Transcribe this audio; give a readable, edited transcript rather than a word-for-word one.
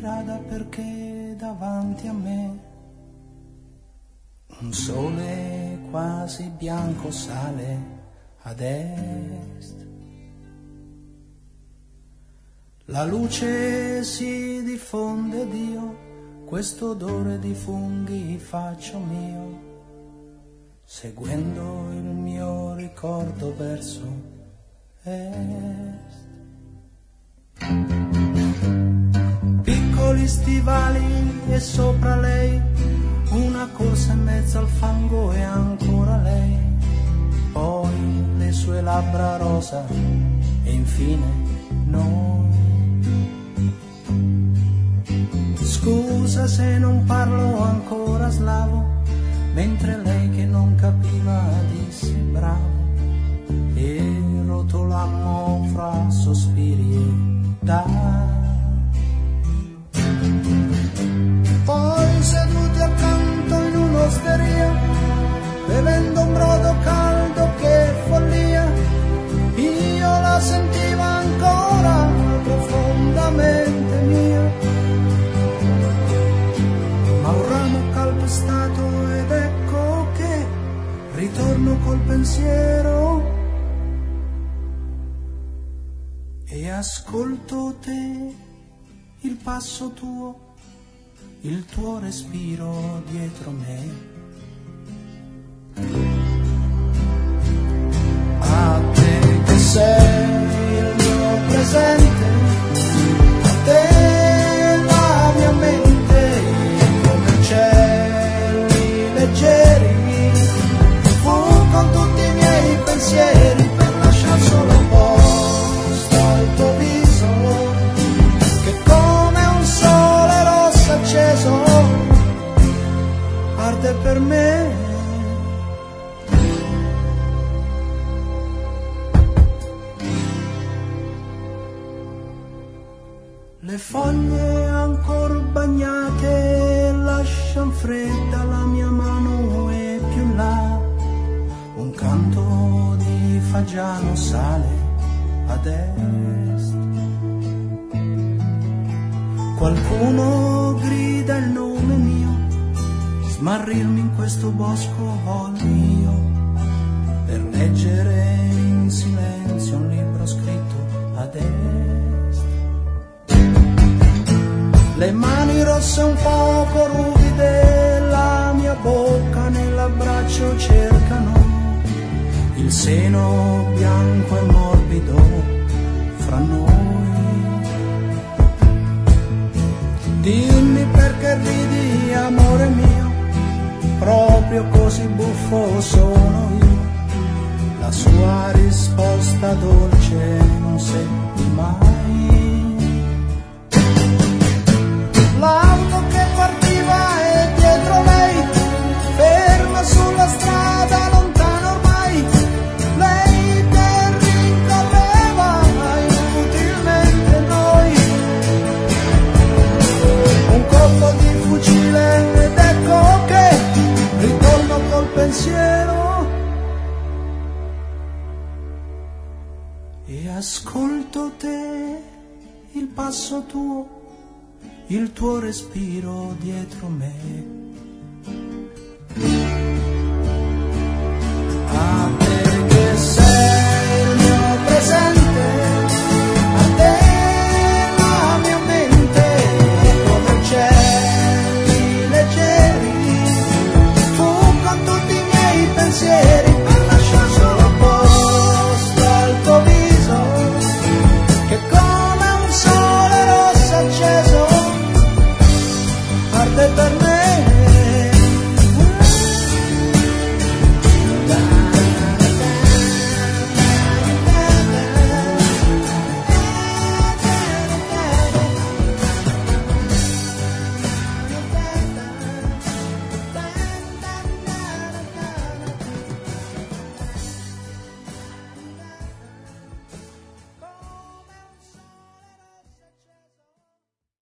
strada perché davanti a me un sole quasi bianco sale ad est. La luce si diffonde ed io questo odore di funghi faccio mio, seguendo il mio ricordo verso est. Piccoli stivali e sopra lei una corsa in mezzo al fango e ancora lei, poi le sue labbra rosa e infine noi. Scusa se non parlo ancora slavo, mentre lei che non capiva disse bravo, e rotolammo fra sospiri e dai. Poi seduti accanto in un'osteria, bevendo un brodo caldo, che follia, io la sentivo ancora profondamente mia. Ma un ramo calpestato ed ecco che ritorno col pensiero e ascolto te, il passo tuo, il tuo respiro dietro me. A te che sei il mio presente, a te la mia mente, come uccelli leggeri, fu con tutti i miei pensieri per lasciar solo un posto al tuo viso, che come un sole rosso acceso arde per me. Le foglie ancor bagnate lascian fredda la mia mano e più in là un canto di fagiano sale ad est. Qualcuno grida il nome mio, smarrirmi in questo bosco voglio io, per leggere in silenzio un libro scritto ad est. Le mani rosse un poco ruvide, la mia bocca nell'abbraccio cercano il seno bianco e morbido fra noi. Dimmi perché ridi, amore mio, proprio così buffo sono io. La sua risposta dolce non senti mai. L'auto che partiva e dietro lei, ferma sulla strada lontana ormai, lei che rincorreva inutilmente noi. Un colpo di fucile ed ecco che ritorno col pensiero e ascolto te, il passo tuo, il tuo respiro dietro me.